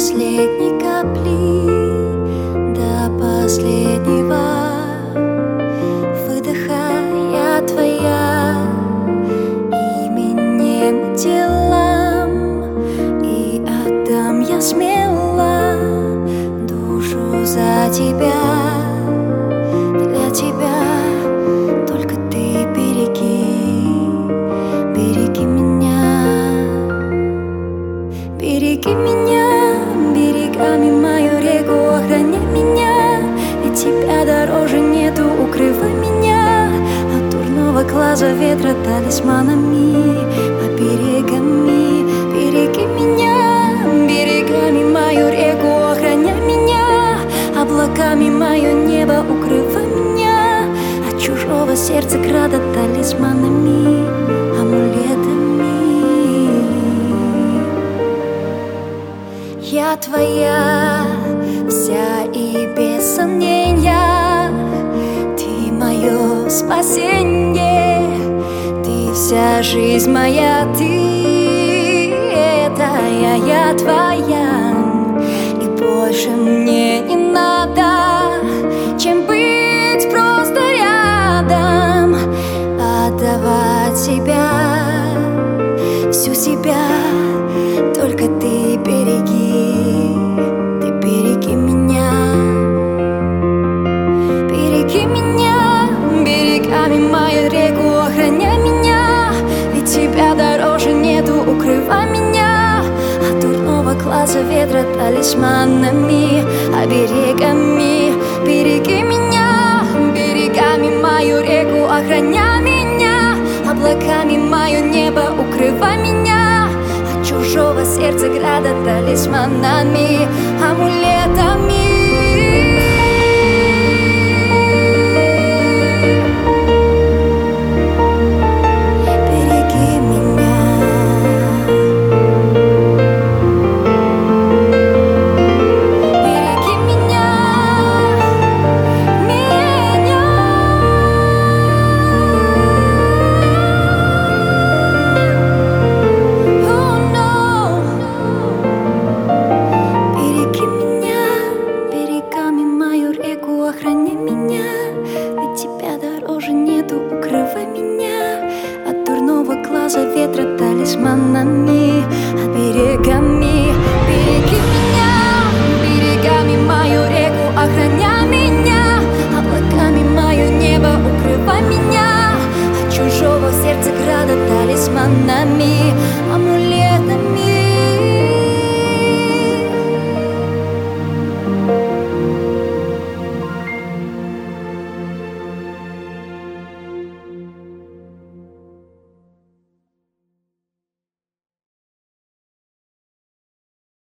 последней капли, до последнего выдоха я твоя, именем и делом, и отдам я смело душу за тебя, для тебя. Только ты береги меня, береги меня, берегами мою реку охраняй меня, ведь тебя дороже нету, укрывай меня от дурного глаза ветра талисманами, оберегами. Береги меня, берегами мою реку охраняй меня, облаками мое небо укрывай меня от чужого сердца града талисманами, амулетами. Я твоя вся и без сомнения, ты мое спасение, ты вся жизнь моя, ты это я твоя, и больше мне не надо, чем быть просто рядом, отдавать себя, всю себя. Только ты береги меня, береги меня, берегами мою реку охраняй меня, ведь тебя дороже нету, укрывай меня от дурного глаза ветра талисманами, оберегами. Береги меня, берегами мою реку охраняй меня, облаками мое небо укрывай меня от чужого сердца града талисманами, амулетами. Охраняй меня, ведь тебя дороже нету, укрывай меня от дурного глаза ветра талисманами.